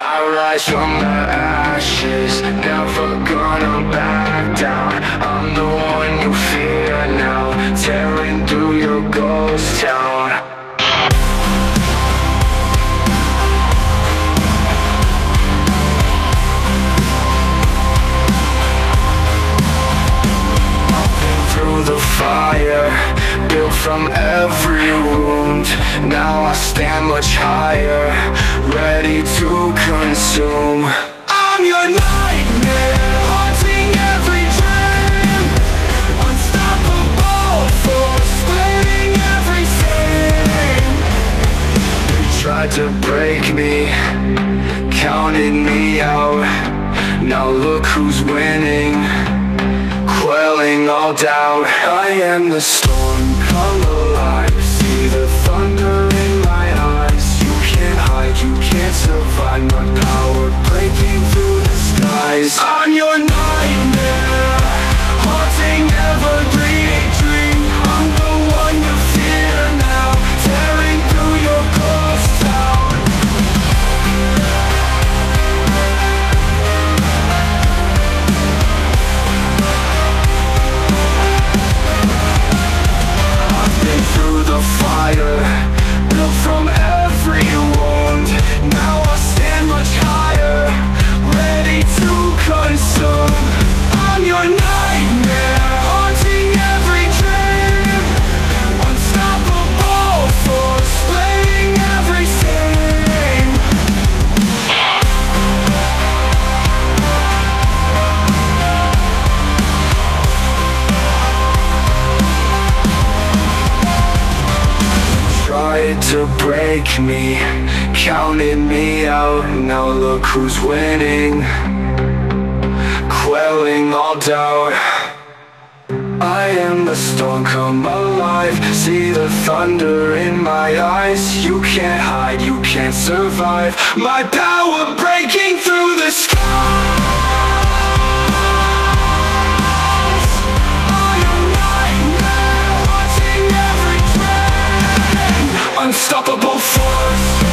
I rise from the ashes, never gonna back down. I'm the one you fear now, tearing through your ghost town. Through the fire, built from every wound. Now I stand much higher, ready to consume. I'm your nightmare, haunting every dream. Unstoppable force, splitting everything. You tried to break me, counted me out. Now look who's winning, quelling all doubt. I am the storm, come alive. See the thunder in my eyes. You can't hide, you can't survive. My power breaking through the skies. I'm your nightmare, haunting every dream. I'm the one you fear now, tearing through your ghost town. Through the fire, built from every wound. Now I stand much higher, ready to consume. I'm your nightmare, haunting every dream. Unstoppable force, slaying everything. Tried to break me, counted me out. Now look who's winning, quelling all doubt. I am the storm, come alive. See the thunder in my eyes. You can't hide, you can't survive. My power breaking through the skies. Unstoppable force.